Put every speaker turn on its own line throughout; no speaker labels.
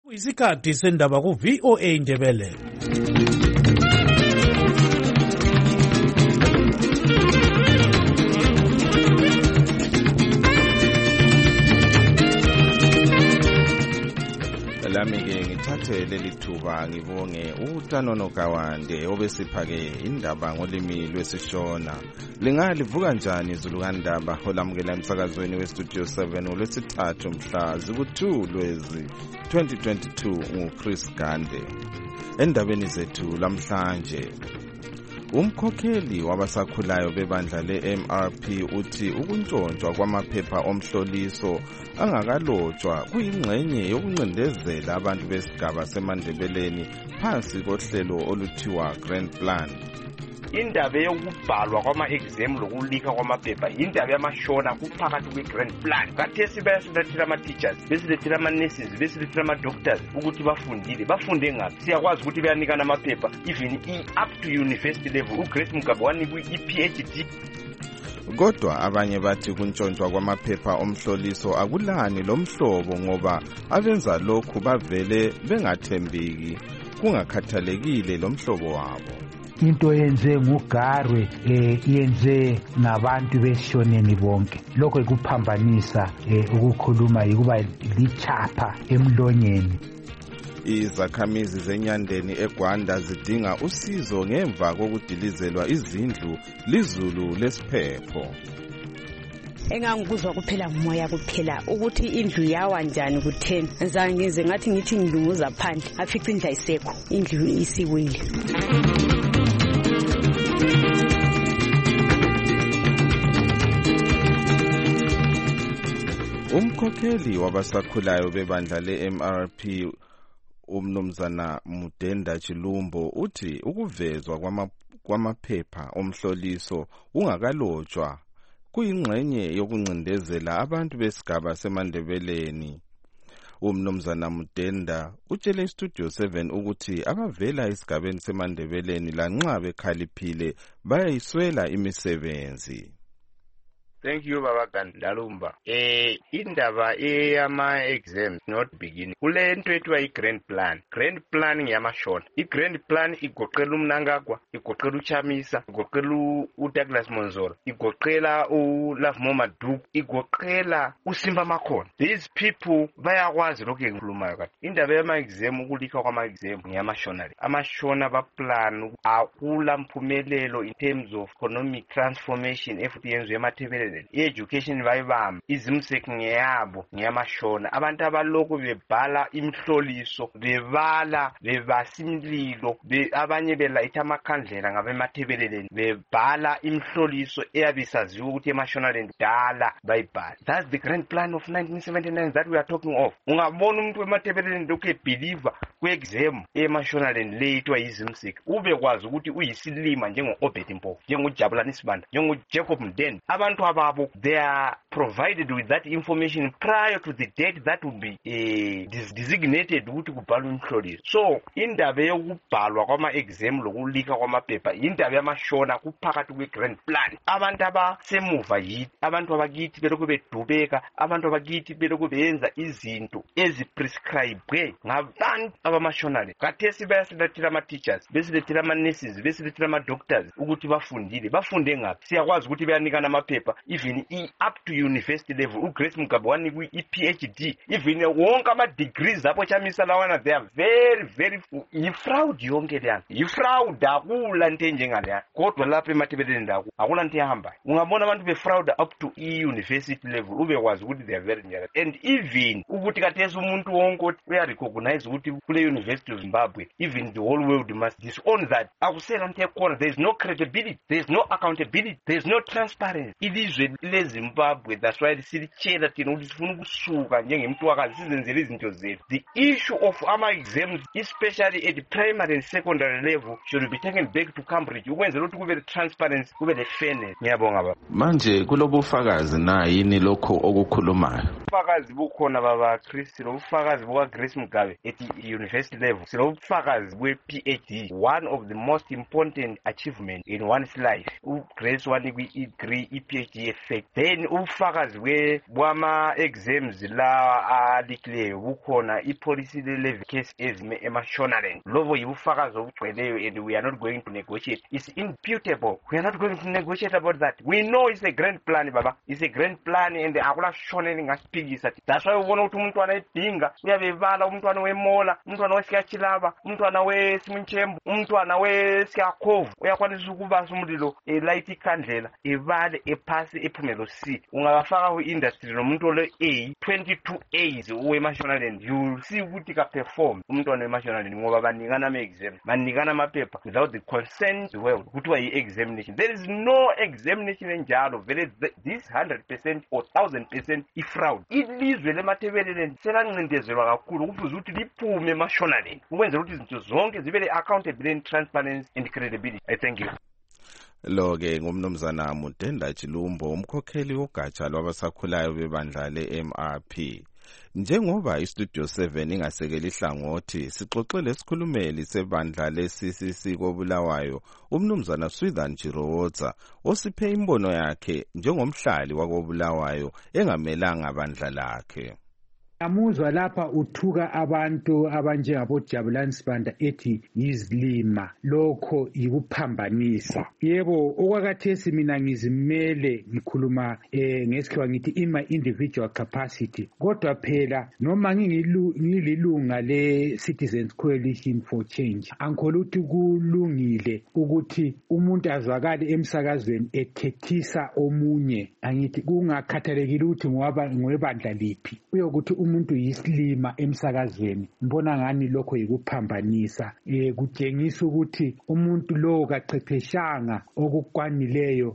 Isikhathi sendaba ku VOA Indebele.
Lami-ke ngithathe leli thuba ngibonge uTanono Kawande obesiphake indaba ngolimi lwesishona. Lingalivuka njani izulu kandaba olamukela emsakazweni weStudio 7 ngolwesithathu mhla ziku-2 Lwezi 2022 nguChris Gande. Endabeni zethu lamhlanje, umkhokheli wabasakhulayo bebandla le-MRP uthi ukuntshontshwa kwamaphepha omhloliso angakalotshwa kuyingxenye yokuncindezela abantu besigaba seMandebeleni phansi kohlelo oluthiwa Grand Plan.
Indaba yokubhalwa kwama-exam lokulika kwamaphepha indaba yamashona kuphakathi kwe-Grand Plan. Kathesi bayasilethela ama-teachers, besilethela ama-nurses, besilethela ama-doctors ukuthi bafundile. Bafunde ngaphi? Siyakwazi ukuthi bayanikana amaphepha even up to university level. uGrace Mugabe wanikwa i-PhD.
Kodwa abanye bathi kuntshontshwa kwamaphepha omhloliso akulani lomhlobo ngoba abenza lokhu bavele bengathembeki kungakhathalekile lomhlobo wabo.
Into yenze nguGarwe yenze ngabantu besishoneni bonke. Lokho ikuphambanisa ukukhuluma yikuba lichapha emlonyeni.
Izakhamizi zenyandeni eGwanda zidinga usizo ngemva kokudilizelwa izindlu lizulu lesiphepho.
Engangikuzwa kuphela ngumoya kuphela ukuthi indlu yawa njani ku10 ngizangize ngathi ngithi ngilunguza phandle afica indlu ayisekho, indlu isiwile.
Umkhokheli wabasakhulayo bebandla le-MRP umnumzana Mudenda Chilumbo uthi ukuvezwa kwamaphepha omhloliso ungakalotshwa kuyingxenye yokuncindezela abantu besigaba seMandebeleni. Umnumzana Mudenda utshele iStudio 7 ukuthi abavela esigabeni seMandebeleni lanxa bekhaliphile bayayiswela imisebenzi.
Thank you Baba Gandalumba. Indaba yama-exams not beginning. Kule nto ethiwa i-Grand Plan. Grand Plan ngiyamashona. I-Grand Plan igoqela uMnangagwa, igoqela uChamisa, igoqela uDouglas Monzolo, igoqela uLove Maduku, igoqela uSimba Makhona. These people bayakwazi lokho engikhulumayo kade. Indaba yama-exam ukulika kwama-exam ngiyamashona. Amashona baplan akula mphumelelo in terms of economic transformation efuthi yenziwe eMathebeleni. I-education bayibamba, izimseki ngeyabo ngiyamashona. Abantu abaloko bebhala imhloliso, bebala, bebasimlilo, abanye belayitha amakhandlela ngabemathebeleleni, bebhala imhloliso eyabisaziwe ukuthi emashonaleni dala bayibhala. That's the Grand Plan of 1979 that we are talking of. Ungabona umuntu wemathebeleleni lokhu ebeliever kwe-exam emashonaleni leyitwa izimseki, ubekwazi ukuthi uyisilima njengo-Obed Mpofu, njengojabulani Sibanda, njengoJacob Mdende. Abantu they are provided with that information prior to the date that will be designated ukuthi kubhalwe imhloliso. So indaba yokubhalwa kwama-exam lokulika kwamaphepha indaba yamashona kuphakathi kwe-Grand Plan. Abantu abasemuva yithi, abantu abakithi belokhu bedubeka, abantu abakithi belokhu beyenza izinto eziprescribwe ngabantu abamashonale. Kathesi bayasilethela ama-teachers, besilethela ama-nurses, besilethela ama-doctors ukuthi bafundile. Bafunde ngaphi? Siyakwazi ukuthi bayanikana amaphepha even up to university level. uGrace Mugabe wanikwa i-PhD, even wonke ama-degrees apho Chamisa lawana, they are very yifraud yonke leyana. Yifraud, akula nto enjengaleya. Kodwa lapha emathebeleni lakho akula nto ehambayo. Ungabona abantu befraud up to i-university level ubekwazi ukuthi they are very dangerous. And even ukuthi kathesi umuntu wonke uyarecognize ukuthi kule University of Zimbabwe, even the whole world must disown that. Akusela nto ekhona. There is no credibility, there is no accountability, there is no transparency. Ilizwe leZimbabwe, that's why silitshela thina ukuthi sifuna ukusuka njengemntwakazi sizenzele izinto zethu. The issue of ama-exams, especially at the primary and secondary level, should be taken back to Cambridge ukwenzela ukuthi kube le-transparency, kube le-fairness. Ngiyabonga baba.
Manje kulobufakazi na yini lokho okukhulumayo?
ubufakazi bukhona baba Chris, silobufakazi buka Grace Mugabe at university level, silobufakazi bwe PhD, one of the most important achievement in one's life. Grace wanikwi degree PhD effect. Then ubufakazi bwama exams la alikleyo bukhona policy level case ezime Mashonaland. Lobo yibufakazi obugcweleyo, and we are not going to negotiate. It's imputable. We are not going to negotiate about that. We know it's a grand plan, baba. It's a grand plan, and akula shoneni ngaspigisa. That's why ubona ukuthi umuntu anayidinga uyabevala, umntwana wemola, umntwana wesikachilaba, umntwana wesimnchembu, umntwana wesikakhovu uyakwanisa ukubasa umlilo light ikhandlela evale ephasi ephumelo C. Ungabafaka ku-industry nomuntu ole A 22 A's weMashonaland, you see ukuthi ka perform umntwana weMashonaland ngoba banikana ama-exam, banikana amaphepha without the consent well kuthiwa yi-examination. There is no examination enjalo vele. This 100% or 1000% ifraud. Ilizwe lemathebeleni selancindezelwa kakhulu kufuze ukuthi liphume eMashonaland ukwenzela ukuthi izinto zonke zibe le-accountability, transparency and credibility. I thank you.
Lo-ke ngumnumzana Mudenda Chilumbo, umkhokheli wogatsha lwabasakhulayo bebandla le-MRP. Njengoba iStudio 7 ingasekeli ihlangothi, sixoxele isikhulumeli sebandla le-CCC koBulawayo, umnumzana Swithan Jirowotsa, osiphe imbono yakhe njengomhlali wakoBulawayo engamelanga bandla lakhe.
Amuzwa lapha uthuka abantu abanjengabo Jabulani Sibanda ethi yizilima, lokho yikuphambanisa. Yebo, okwakhathesi mina ngizimele ngikhuluma ngesikhiwa ngithi in my individual capacity, kodwa phela noma ngililunga le Citizens Coalition for Change, angikholwa ukuthi kulungile ukuthi umuntu azwakale emsakazweni ethethisa omunye. Angithi kungakhathalekile ukuthi ngowebandla liphi, uyokuthi umuntu yisilima emsakazweni. Ngibona ngani lokho yikuphambanisa, kutshengisa ukuthi umuntu lo kachwepheshanga okukwanileyo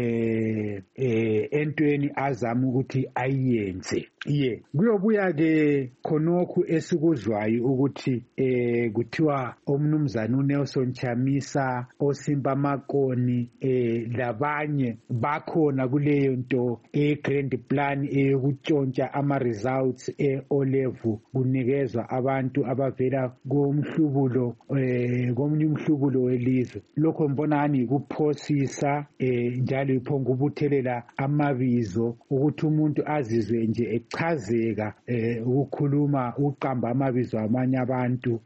entweni azama ukuthi ayenze. Kuyobuya ke khonokhu esikuzwayo ukuthi kuthiwa omnumzana uNelson Chamisa, oSimba Makoni labanye bakhona kuleyo nto grand plan eyokutshontsha ama results e-O-level kunikezwa abantu abavela komhlubulo komunye umhlubulo welizwe. Lokho mbona ngani kuphosisa njalo iphonga ubuthelela amabizo ukuthi umuntu azizwe nje echazeka ukukhuluma uqamba amabizo amanye abantu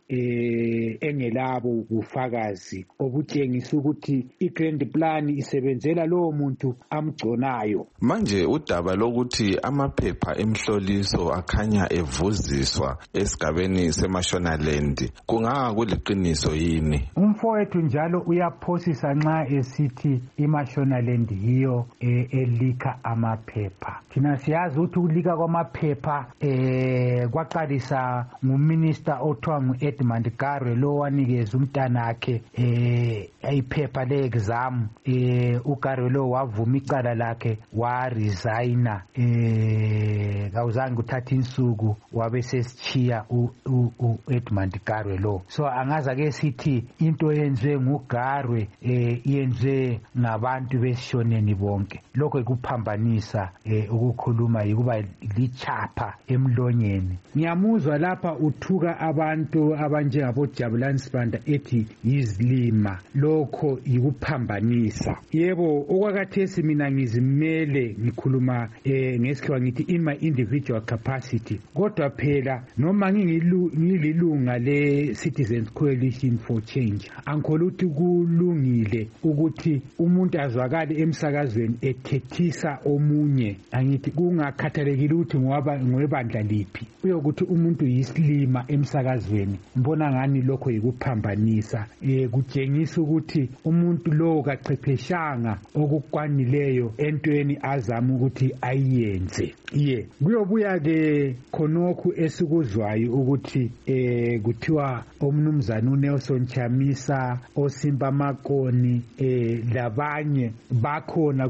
engelabo ubufakazi obutshengisa ukuthi i-grand plan isebenzela lowo muntu amgconayo.
Manje udaba lokuthi amaphepha emhloliso akhanya evuziswa esigabeni seMashonaland kungaka kuliqiniso yini?
Umfowethu njalo uyaphosisa nxa esithi iMashonaland yiyo elika amaphepha. Thina siyazi ukuthi ukulika kwamaphepha kwaqalisa nguminister othiwa ngu-Edmund Garwe, lo wanikeza umntanakhe iphepha le-exam. uGarwe lo wavuma icala lakhe waresigna, kawuzange kuthatha insuku wabe sesichiya u-Edmund Garwe lo. So angaza ke sithi into yenziwe nguGarwe yenziwe ngabantu besishoneni bonke. Lokho ikuphambanisa ukukhuluma yikuba lichapha emlonyeni. Ngiyamuzwa lapha uthuka abantu abanjengabo Jabulani Sibanda ethi yizilima, lokho yikuphambanisa. Yebo, okwakhathesi mina ngizimele ngikhuluma ngesikhiwa ngithi in my individual capacity, kodwa phela noma ngililunga le Citizens Coalition for Change, angikholwa ukuthi kulungile ukuthi umuntu azwakale emsakazweni ethethisa omunye. Angithi kungakhathalekile ukuthi ngowebandla liphi, uyokuthi umuntu yisilima emsakazweni. Ngibona ngani lokho yikuphambanisa, kutshengisa ukuthi umuntu lo kachwepheshanga okukwanileyo entweni azama ukuthi ayenze. Kuyobuya ke khonokhu esikuzwayo ukuthi kuthiwa omnumzana uNelson Chamisa, oSimba Makoni labanye bakhona kuleyo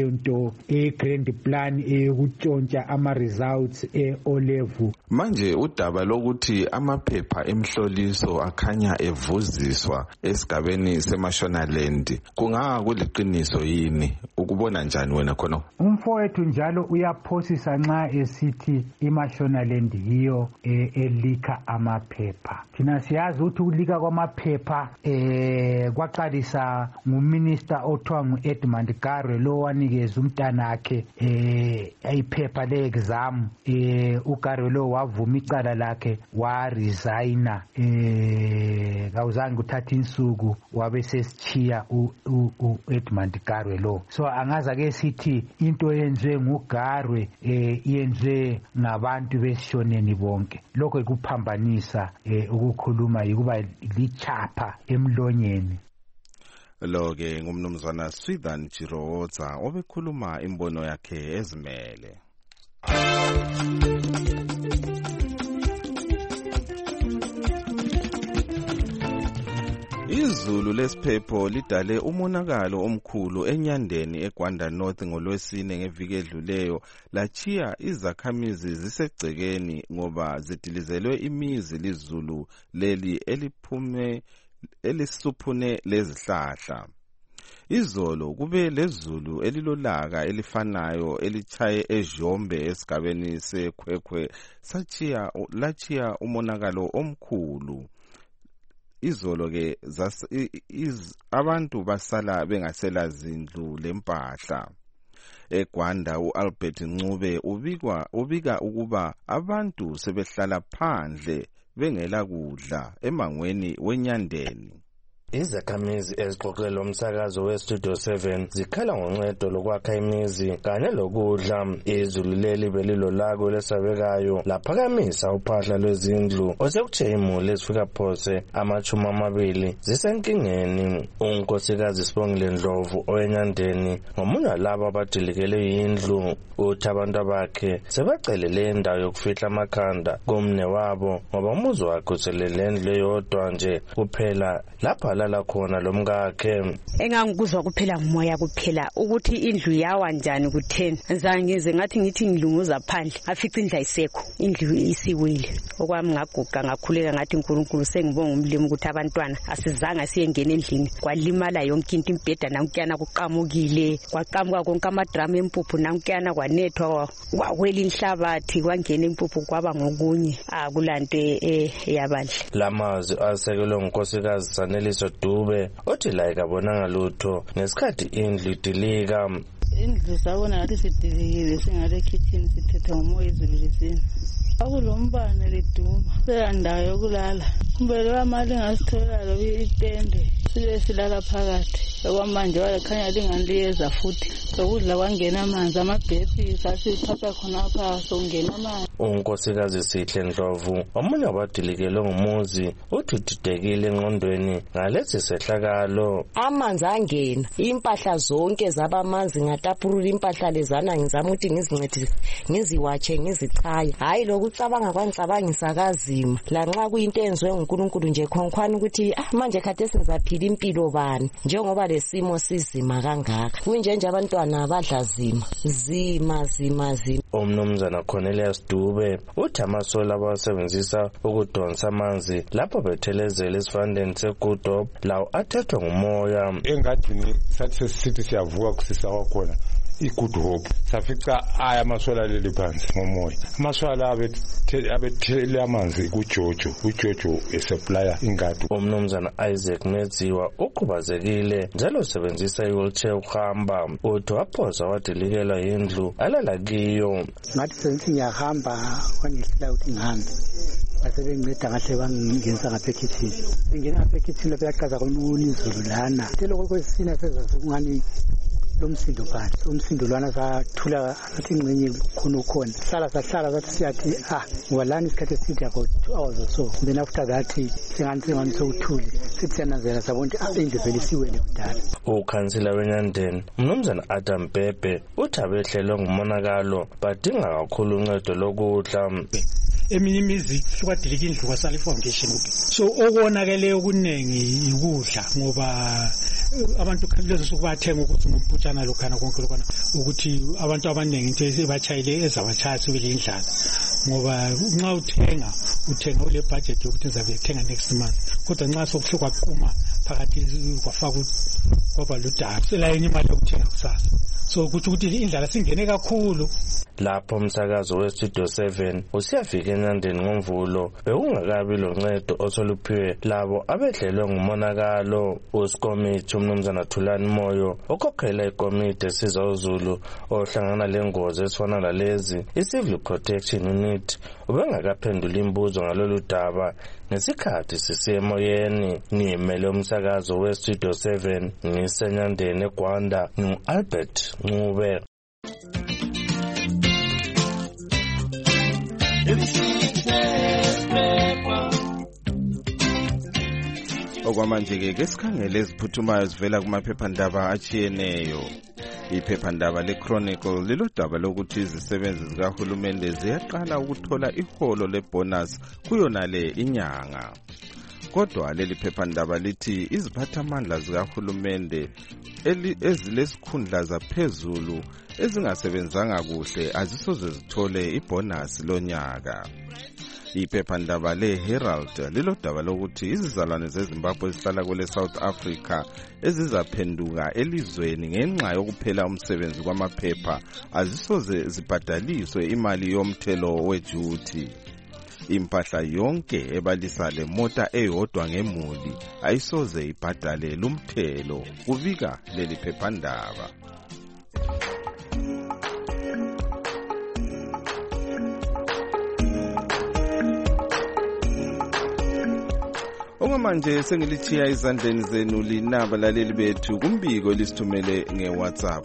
leyo nto grand plan eyokutshontsha ama-results e-O-level.
Manje udaba lokuthi amaphepha emhloliso akhanya evuziswa esigabeni seMashonaland kungaba kuliqiniso yini? Ukubona njani wena khona?
Umfowethu njalo uyaphosisa nxa esithi iMashonaland yiyo elika amaphepha. Thina siyazi ukuthi ukulika kwamaphepha kwaqalisa nguminister othiwa ngu-Edmund Garwe lo wanikeza umntanakhe iphepha le-exam. uGarwe lo wavuma icala lakhe waresigna, kawuzange kuthatha insuku wabe sesichiya u-Edmund Garwe lo. So angaza ke sithi into yenziwe nguGarwe yenziwe ngabantu besishoneni bonke. Lokho ikuphambanisa ukukhuluma yikuba lichapha emlonyeni.
Lo-ke ngumnumzana Swithan Chiroza obekhuluma imbono yakhe ezimele. Izulu lesiphepho lidale umonakalo omkhulu enyandeni eGwanda North ngolwesine ngeviki edluleyo lachiya izakhamizi zisegcekeni ngoba zidilizelwe imizi lizulu leli elisuphune lezihlahla. Izolo kube lezulu elilolaka elifanayo elichaye eJombe esigabeni seKhwekhwe lachiya umonakalo omkhulu. Izolo ke abantu basala bengasela zindlu lempahla. eGwanda uAlbert Ncube ubika ukuba abantu sebehlala phandle bengela kudla emangweni wenyandeni.
Izakhamizi ezixoxelwe umsakazo weStudio 7 zikhala ngoncedo lokwakha imizi kanye lokudla. Izulu leli belilolaka lesabekayo laphakamisa uphahla lwezindlu osekuthe imuli ezifika phose 20 zisenkingeni. Unkosikazi Sibongile Ndlovu oyenyandeni ngomunye walabo abadilikele yindlu uthi abantu bakhe sebacelele indawo yokufihla amakhanda komne wabo ngoba umuzi wakhe uselele endlu eyodwa nje kuphela lapha lala khona lomkakhe.
Engangikuzwa kuphela ngumoya kuphela ukuthi indlu yawa njani ku10 ngize ngathi ngithi ngilunguza phandle afica indlu ayisekho, indlu isiwile. Okwami ngaguqa ngakhuleka ngathi uNkulunkulu sengibonga umlimo ukuthi abantwana asizange siyengena endlini kwalimala yonke into, imbheda nankuyana kuqamukile kwaqamuka konke amadrama empuphu nankuyana kwanethwa kwawela inhlabathi kwangena impuphu kwaba ngokunye akulanto eyabandla.
Lamazi asekelwe ngunkosikazi Saneliso Dube othi la ikabonanga lutho ngesikhathi indlu idilika.
Indlu sabona ngathi sidilikile singale kitchen sithethe ngomoya izulu lisina. Akulombane liduma seyandawo yokulala kumbele wamali ngasithola lo itende sibe silala phakathi okwamanje walakhanya lingaliyeza futhi sokudla kwangena amanzi amabhethi sasiphatha khonapha songena amanzi.
Unkosikazi Sihle Ndlovu omunye wabadilikele ngumuzi uthudidekile engqondweni ngalesi sehlakalo.
Amanzi angena impahla zonke zabamanzi ngatapurula impahla lezana ngizama ukuthi ngizincedise ngiziwatshe ngizichaye hayi lokucabanga kwancabangisa kazima lanxa kuyinto enziwe nguNkulunkulu nje khonkhwana ukuthi manje kade sizaphila impilo bani njengoba lesimo sizima kangaka kunje abantwana abadla zima.
Umnumzana Cornelius Dube uthi amasola abasebenzisa ukudonsa amanzi lapho bethelezela esifandeni seGudop lawo athethwe ngumoya.
Engadini sathi sithi siyavuka kusisa kwakhona iGood Hope safica amasola leli phansi ngomoya. Amasola abethele amanzi uJojo esupplier ingadi.
Umnumzana Isaac Medziwa ukhubazekile njalo usebenzisa iwheelchair ukuhamba uthi waphosa wadilikela indlu alala kiyo.
Ngathi sengithi ngiyahamba kwangihlela ukuthi ngihambe basebenginceda ngahle bangingenisa ngapha ekitchen. Ngingena ngapha ekitchen lapha yaqaza khona izulu lana lokho kwesina sezasukungani lomsindo phansi umsindo lwana sathula athi ingcenye khona sahlala sathi siyathi ngoba lana isikhathi eside about 2 hours or so, then after that singani sokuthule sithi siyanazela sabona ukuthi indlu vele isiwele kudala.
Ukhansila weNyandeni umnumzana Adam Bhebhe uthi abehlelwe ngumonakalo badinga kakhulu uncedo lokudla.
Eminye imizi kwadilika indlu kwasala ifoundation so okonakele okuningi ikudla ngoba abantu lezo bathenga ukuthi ngomputshana lokhana konke lokhana ukuthi abantu abaningi into ebachayile ezabachaya sibile indlala ngoba nxa uthenga ule budget yokuthi ngizabe ngithenga next month kodwa nxa sokuhluka qhuma phakathi kwafaka kwaba ludaba selayini imali yokuthenga kusasa so ukuthi indlala singene kakhulu.
Lapho umsakazo weStudio 7 usiyafika eNyandeni ngoMvulo bekungakabi loncedo osoluphiwe labo abedlelwe ngumonakalo. Usikomiti umnumzana Thulani Moyo okhokhela ikomiti esiza uZulu ohlangana lengozi esifana lalezi iCivil Protection Unit ubengakaphendula imbuzo ngalolu daba ngesikhathi sisemoyeni. Ngimele umsakazo weStudio 7 ngiseNyandeni eGwanda ngu-Albert Ncube.
Okwamanje ke sikhangele eziphuthumayo zivela kumaphephandaba achiyeneyo. Iphephandaba leChronicle lilodaba lokuthi izisebenzi zikahulumende ziyaqala ukuthola iholo lebonus kuyonale inyanga. Kodwa leli phephandaba lithi iziphathamandla zikahulumende ezilesikhundla zaphezulu ezingasebenzanga kuhle azisoze zithole ibonus lonyaka. Iphephandaba leHerald lilodaba lokuthi izizalwane zeZimbabwe ezihlala kwele South Africa ezizaphenduka elizweni ngenxa yokuphela umsebenzi kwamaphepha azisoze zibhadaliswe imali yomthelo wejuthi. Impahla yonke ebalisa le mota eyodwa ngemuli ayisoze ibhadale lumthelo, kubika leli phephandaba. Okwamanje sengilithiya izandleni zenu linaba laleli bethu kumbiko lisithumele ngeWhatsApp.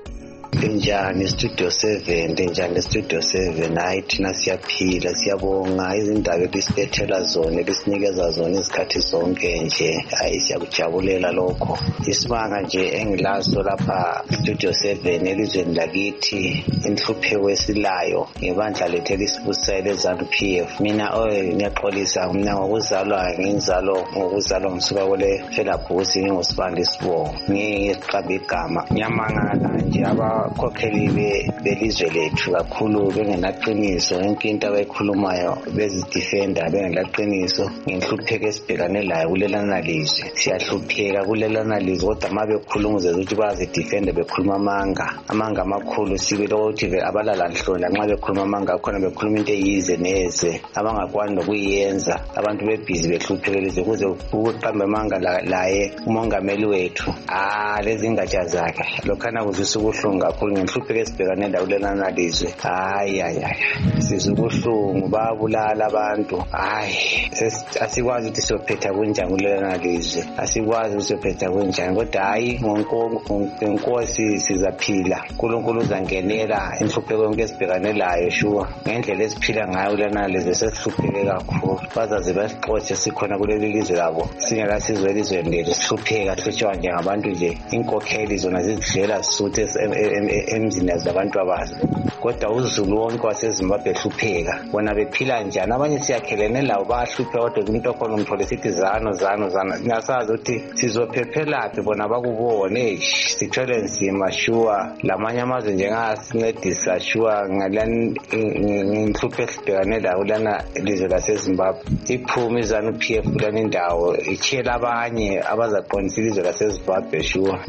Njani Studio 7 njani Studio 7 hayi thina siyaphila siyabonga izindaba ebisibethela zona ebisinikeza zona izikhathi zonke nje hayi siyakujabulela lokho isibanga nje engilaso lapha Studio 7 elizweni lakithi inhlupheko esilayo ngebandla lethu elisibusele ZANU-PF. Mina ngiyaxolisa mina ngokuzalwa ngokuzalwa ngisuka kule Felabhusi ngingosibandi Sibongo ngiqamba igama ngiyamangala nje abakhokheli belizwe lethu kakhulu bengenaqiniso yonke into abayikhulumayo bezidefenda bengelaqiniso ngenhlupheko esibhekane layo kulelana lizwe. Siyahlupheka kulelana lizwe kodwa uma bekhuluma ukuthi bazidefenda bekhuluma amanga amakhulu sibile ukuthi abalala nhlonla nxa bekhuluma amanga khona bekhuluma into eyize neze abangakwani nokuyenza abantu bebhizi behlupheke lizwe kuze ukuqamba amanga laye umongameli wethu lezi ingatsha zakhe lokhana kuzisa ubuhlungu kakhulu ngenhlupheko esibhekane layo kulelana lizwe. Hayi sizwe ubuhlungu babulala abantu. Asikwazi ukuthi siyophetha kunjani kulelana lizwe, asikwazi ukuthi siyophetha kunjani kodwa hayi ngenkosi sizaphila. uNkulunkulu uzangenela inhlupheko yonke esibhekane layo shuwa ngendlela esiphila ngayo kulelana lizwe sesihlupheke kakhulu. Bazaze basixotshe sikhona kuleli lizwe labo singekasizwe elizweni lethu sihlupheka hlutshwa njengabantu nje inkokheli zona zidlela sisuthe emzini zabantu abazo kodwa uZulu wonke waseZimbabwe ehlupheka bona bephila njani. Abanye siyakhelene lawo bahlupheka kodwa umuntu okhona umthole sithi zano ngiyasazi ukuthi sizophephelaphi bona bakubone sithwele nzima shuwa lamanye amazwe njengasincedisa shuwa ngenhlupho esibhekane layo lana lizwe laseZimbabwe. Iphume ZANU-PF kulani indawo ichela abanye abazaqondisa ilizwe laseZimbabwe shuwa.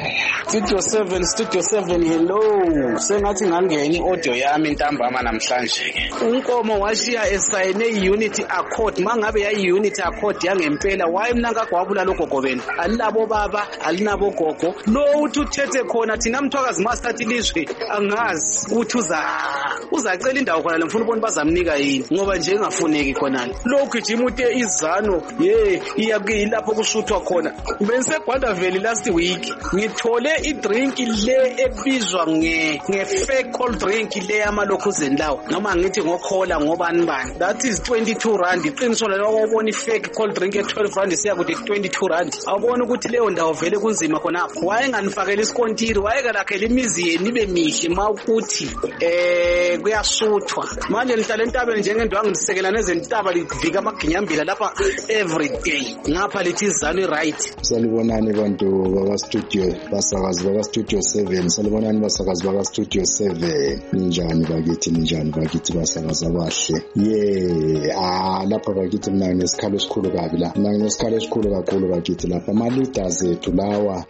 Studio 7 hello sengathi ngangena audio yami intambama namhlanje. uNkomo washiya esayine i-unity accord mangabe yayi-unity accord yangempela waye mina ngagwabula logogobeni alilabo baba alinabo gogo lo uthi uthethe khona thina mthwakazi mastathi lizwe angazi ukuthi uzacela indawo khona lemfuna ubona bazamnika yini ngoba nje engafuneki khonana lokhu ijima ute izano iyapho kushuthwa khona. Bengisegwanda valley last week ngithole idrink le ebizwa nge-fake cold drink le yamalokhuzeni lawo noma ngithi ngokhola ngobani that is 22 rand. Iqiniso lelo ubona i-fake cold drink e-12 rand siya kuthi 22 rand awubona ukuthi leyo ndawo vele kunzima khonapho. Wayenganifakela isikontiri wayekalakhela imizi yeni ibe mihle ma ukuthi kuyasuthwa manje lihlala entabeni njengendwangu lisekela nezentaba livika amaginyambila lapha every day ngapha lithi izalo right.
Salibonani bantu baka studio basakazi baka studio 7 salibonani basakazi baka studio 7 ninjani bakithi basakazi abahle lapha bakithi mina nesikhalo esikhulu kabi la mina nesikhalo esikhulu kakhulu bakithi lapha ama leaders ethu lawa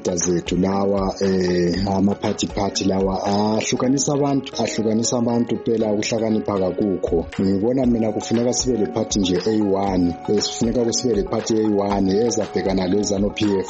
ama party lawa ahlukanisa abantu phela ukuhlakanipha kakukho. Ngibona mina kufuneka sibe le party nje A1 esifuneka sibe le party A1 ezabhekana lezano PF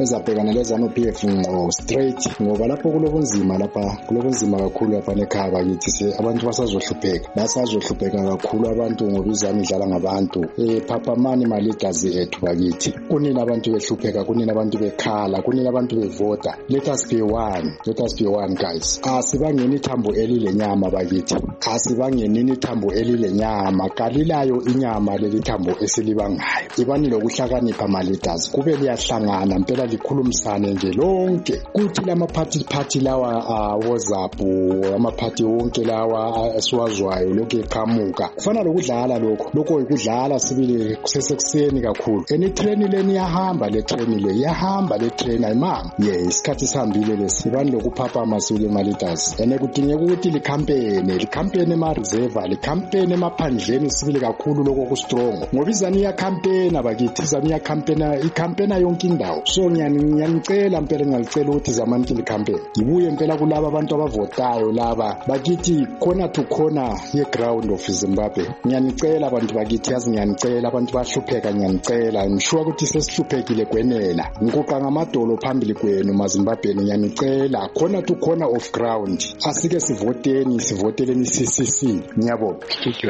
ngqo straight ngoba lapho kulobunzima kakhulu lapha nekhaya bakithi abantu basazohlupheka kakhulu abantu ngoba izami idlala ngabantu papa mani maligazi ethu bakithi kunina abantu behlupheka kunina abantu bekhala kunina abantu bevota. Let us be one guys. Asibangeni ithambo elilenyama bakithi asibangeni ithambo elilenyama kalilayo inyama leli thambo esilibangayo ibani lokuhlakanipha maligazi kube liyahlangana impela likhulumisane nje lonke kuthi lama party lawa WhatsApp ama party wonke lawa esiwazwayo lokho eqhamuka kufana lokudlala lokho ikudlala sibile kusesekuseni kakhulu train leni yahamba le train ayimanga isikhathi sihambile lesibani lokuphapha amasule malitas kudingeka ukuthi likhampeni ema reserve likhampeni emaphandleni sibile kakhulu lokho ku strong ngoba izani ya campaign abakithi izani ya campaign yonke indawo so ngiyanicela impela ngalicela ukuthi zamanti likhampeni ngibuye impela kulabo abantu abavotayo laba bakithi khona to khona ye ground of Zimbabwe ngiyanicela abantu bakithi ngiyanicela abantu bahlupheka ngiyanicela ngisho ukuthi sesihluphekile kwenela ngikuqa ngamadolo phambili kwenu maZimbabweni ngiyanicela khona to corner of ground asike sivoteleni CCC ngiyabonga.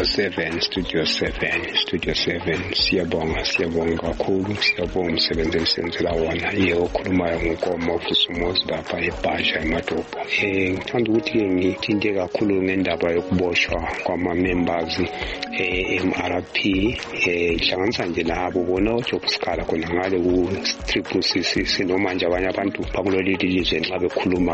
Studio 7 siyabonga kakhulu siyabonga umsebenzi enisenzela wona okhulumayo ngokomo ofisa umuzi lapha eBhasha eMatopo. Ngithanda ukuthi ngithinte kakhulu ngendaba yokuboshwa kwama-members MRP ihlanganisa nje labo bona oJobskala khona ngale ku-CCC noma nje abanye abantu bakuleli lizwe nxa bekhuluma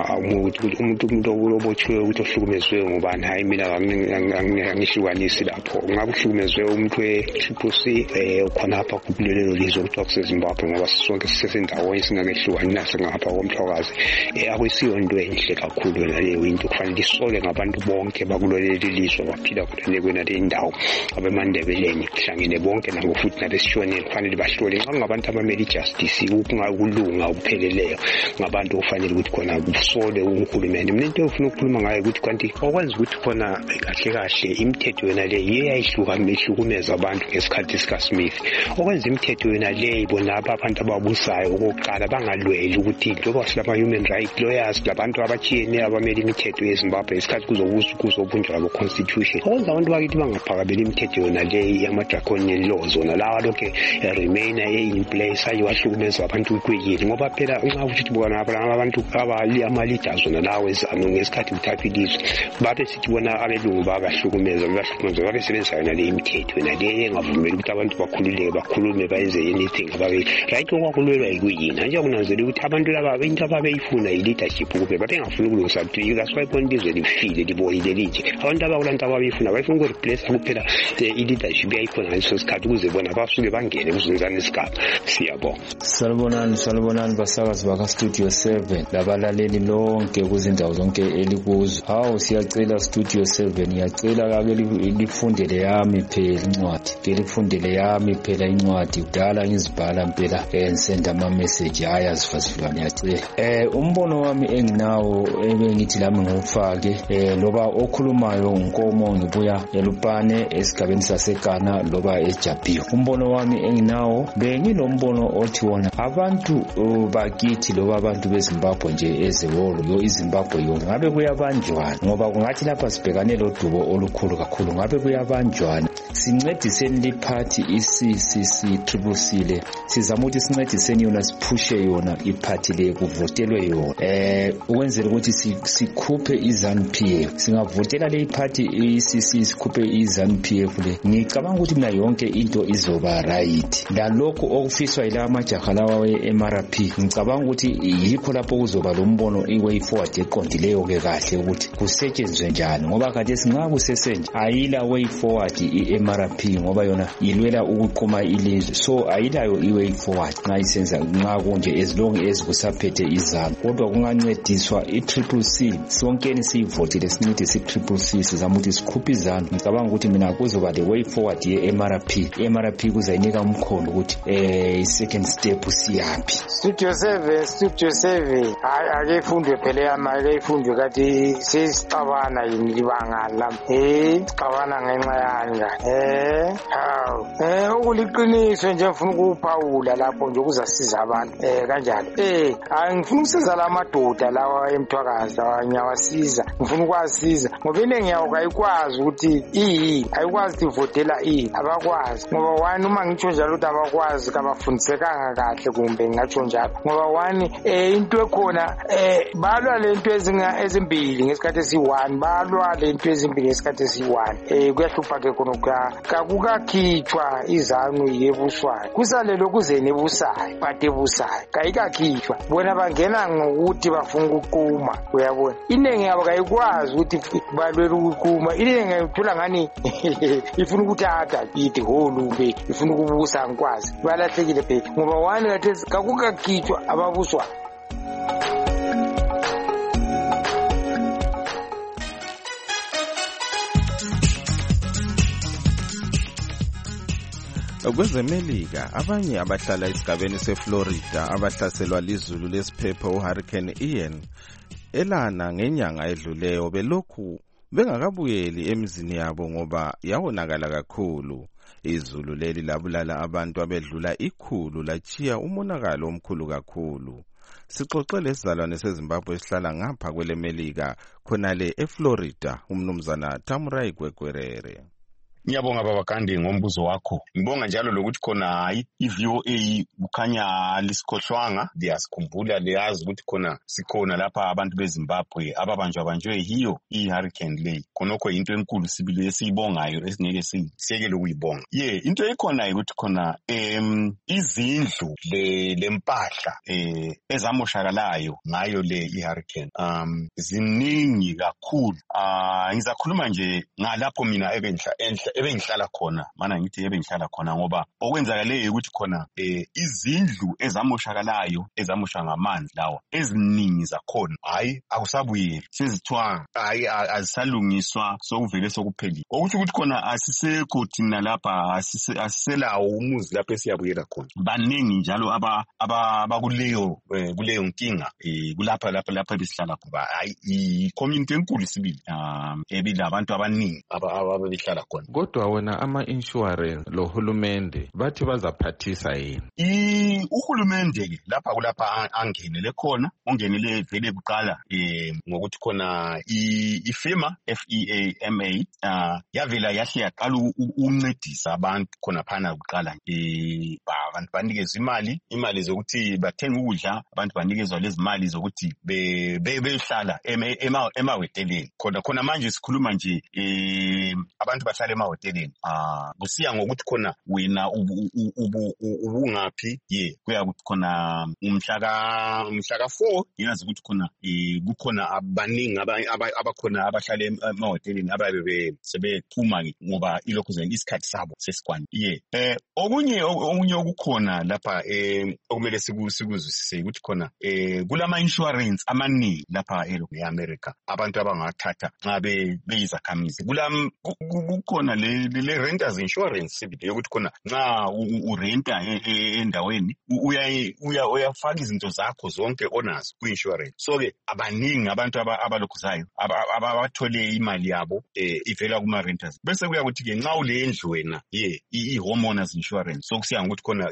umuntu obotshiwe ukuthi ohlukumezwe ngobani hayi mina angihlukanisi lapho ngakuhlukumezwe umuntu we-CCC khona apha kulelo lizwe kuthiwa kuseZimbabwe ngoba sonke sisendawonye singakehlukanisa ngapha komhlokazi akuyisiyo into enhle kakhulu yona leyo into kufanele isole ngabantu bonke bakuleli lizwe baphila khona kwenale indawo abemandebeleni kuhlangene bonke nabo futhi nabesishoneni kufanele bahlole nxa ngabantu abamele ijustice ukungakulunga okupheleleyo ngabantu kufanele ukuthi khona kusole uhulumeni. Mina into ofuna ukukhuluma ngayo ukuthi kanti okwenza ukuthi khona kahle imithetho yona le ihlukumeza abantu ngesikhathi sikaSmith okwenza imithetho yona le ibona abantu ababusayo okokuqala bangalweli ukuthi njengoba silama human rights lawyers labantu abachiyene abamele imithetho yeZimbabwe isikhathi kuzobunjwa labo constitution okwenza abantu bakithi bangaphakabeli imithetho yona le yama-draconian laws zona lawa lokhe remain in place ayihlukumeza abantu kwiyini ngoba phela nxa uthi bona abantu ama-leaders zona lawo ezano ngesikhathi kuthathwa ilizwe babe sithi bona abelungu bahlukumeza babe sebenzisa yona le imithetho yona le engavumeli ukuthi abantu bakhulume bayenze anything ababe right okwakulwelwa yikuyini nje kunanzela ukuthi abantu laba into ababeyifuna i-leadership kube babengafuni ukulungisa ukuthi that's why bona ilizwe lifile liboyile linje abantu abakulanto ababeyifuna bayifuna ukureplace kuphela i-leadership yayikhona ngaleso sikhathi ukuze bona basuke bangene kuzenzana isigaba. Siyabonga.
Salibonani basakazi baka Studio 7 labalaleli lonke kuzindawo zonke elikuzo. Siyacela Studio 7 ngiyacela kake lifundele yami phela incwadi. Lifundele yami phela incwadi kudala ngizibhala impela send ama message ayazifasifika ngiyacela. Umbono wami enginawo engithi lami ngufake loba okhulumayo unkomo ngibuya eLupane esigabeni saseGhana loba eJapiyo. Umbono wami enginawo benginombono othi wona abantu bakithi loba abantu beZimbabwe nje ezewolo iZimbabwe yona ngabe kuyabanjwana ngoba kungathi lapha sibhekane lodubo olukhulu kakhulu ngabe kuyabanjwana sincediseni liphathi i-CCC le sizama ukuthi sincediseni yona siphushe yona iphathi le kuvotelwe yona ukwenzela ukuthi sikhuphe iZANU-PF singavotela le iphathi i-CC sikhuphe iZANU-PF le ngicabanga ukuthi mina yonke into izoba right lalokho okufiswa yila amajaha lawa we-MRP ngicabanga ukuthi yikho lapho kuzoba lo mbono i-way forward eqondileyo ke kahle ukuthi kusetshenzwe njani ngoba kade singakusesenje ayila way forward i-MRP ngoba yona ilwela ukuqhuma ilizwe so ayilayo i-way forward nxa isenza nxa kunje as long as kusaphethe iZANU kodwa kungancediswa i-CCC sonkeni siyivotile sincedise i-CCC sizama ukuthi sikhuphe iZANU ngicabanga ukuthi mina kuzoba the way forward ye-MRP kuzayinika umkhondo ukuthi i-second step siyaphi.
Studio 7 hayi ake ifundwe phela ake ifundwe kathi sesicabana yini libanga lami sicabana ngenxa yanga ukuliqiniso nje ngifuna ukuphawula lapho nje ukuzasiza abantu kanjalo angifuna ukusiza la madoda lawa emthwakazi ngiyawasiza ngifuna ukwasiza ngoba iningi yawo ayikwazi ukuthi ayikwazi ukuvotela abakwazi ngoba wani uma ngitsho njalo ukuthi abakwazi kabafundisekanga kahle kumbe ngatsho njalo ngoba wani into ekhona balwa lento ezimbili ngesikhathi esi1 balwa lento ezimbili ngesikhathi esi1 kuyahlupha ke khona kakukakhitshwa iZANU yebuswayo kusalelo kuzene ebusayo bade ebusayo kayikakhitshwa bona bangena ngokuthi bafuna ukuqhuma uyabona iningi yabo kayikwazi ukuthi balwela ukuqhuma iningi ngithola ngani ifuna ukuthatha ithi holumbe ifuna ukubusa ngikwazi balahlekile phela ngoba wani kathi kakukakhitshwa ababuswayo.
Kwezemelika abanye abahlala esigabeni seFlorida abahlaselwa lizulu lesiphepho uHurricane Ian elana ngenyanga edluleyo belokhu bengakabuyeli emizini yabo ngoba yawonakala kakhulu. Izulu leli labulala abantu abedlula 100 lachiya umonakalo omkhulu kakhulu. Sixoxe lesizalwane seZimbabwe esihlala ngapha kwelemelika khonale eFlorida umnumzana Tamurai Gwegwerere.
Ngiyabonga baba Kandi ngombuzo wakho. Ngibonga njalo lokuthi khona i-VOA kukhanya lisikhohlwanga liyasikhumbula liyazi ukuthi khona sikhona lapha abantu beZimbabwe ababanjwe hiyo i-hurricane le. Khonokho into enkulu sibili esiyibongayo esingeke siyekele ukuyibonga. Into ekhona ukuthi khona izindlu lempahla ezamoshakalayo ngayo le i-hurricane ziningi kakhulu. Ngizakhuluma nje ngalapho mina ebengihlala khona mana ngithi ebengihlala khona ngoba okwenzakaleyo ukuthi khona izindlu ezamoshakalayo ezamosha ngamanzi lawa eziningi zakhona hayi akusabuyeli sezithwa hayi azisalungiswa sokuvele sokuphelile ukuthi khona asisekho thina lapha asiselawo umuzi lapha esiyabuyela khona baningi njalo abakuleyo nkinga kulapha besihlala khona hayi i-community enkulu sibili ebila abantu abaningi ababehlala khona.
Kodwa wena ama-insurance lohulumende bathi bazaphathisa yini?
Uhulumende ke lapha angenele khona ongenele vele kuqala ngokuthi khona ifema FEMA yavela yahle yaqala ukuncedisa abantu khona phana kuqala abantu banikeza imali zokuthi bathenga ukudla abantu banikezwa lezi mali zokuthi behlala emahoteleni khona manje sikhuluma nje abantu bahlala emahoteleni kusiya ngokuthi khona wena ubungaphi kuya ukuthi khona umhla ka4 ngiyazi ukuthi khona kukhona abaningi abakhona abahlala emahoteleni ababe sebephuma ngoba ilokhu zenza isikhathi sabo sesikwane okunye okukhona lapha okumele sikuzwisise ukuthi khona kulama insurance amaningi lapha eAmerica abantu abangathatha nxa beyizakhamizi kukhona le renters insurance sibili yokuthi khona nxa urenta endaweni uyafaka izinto zakho zonke onazo ku-insurance so ke abaningi abantu abalokhuzayo abathole imali yabo ivela kuma-renters bese kuya ukuthi ke nxa ule ndlu wena i-homeowners insurance so kusiya ngokuthi khona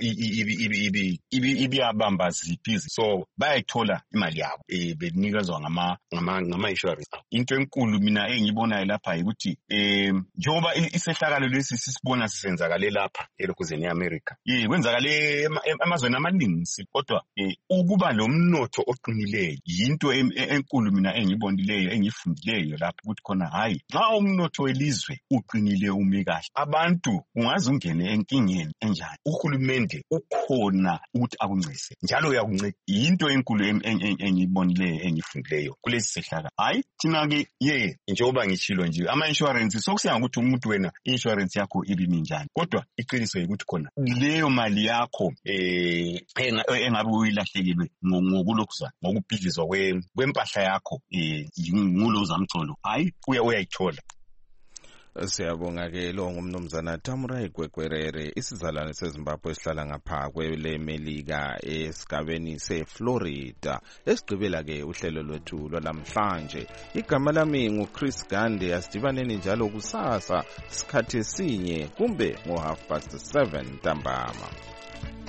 ibiyabamba ziphi so bayayithola imali yabo benikezwa ngama-insurance. Into enkulu mina engiyibonayo lapha ukuthi njengoba isehlakalo lesi sisibona sisenzakale lapha elokhuzeni ye-America kwenzakale emazweni amaningi kodwa ukuba lo mnotho oqinileyo yinto enkulu mina engibonileyo engifundileyo lapho ukuthi khona hayi nxa umnotho welizwe uqinile umi kahle abantu ungaze ungene enkingeni enjani uhulumende ukhona ukuthi akuncise njalo uyakunceda yinto enkulu engibonileyo engifundileyo kulesi sehlakalo hayi thina-ke njengoba ngitshilo nje ama-insurance sokusiya ukuthi umuntu wena i-insurance yakho ibimi njani kodwa iqiniso yikuthi khona leyo mali yakho engabe uyilahlekelwe ngokubhidlizwa kwempahla yakho ngulo uzamtholo hayi uyayithola.
Siyabonga-ke lo ngumnumzana Tamurai Gwegwerere isizalwane seZimbabwe esihlala ngapha kwele Melika esigabeni seFlorida. Esigqibela-ke uhlelo lwethu lwalamhlanje. Igama lami nguChris Gande. Asidibaneni njalo kusasa sikhathi esinye kumbe ngo 7:30 ntambama.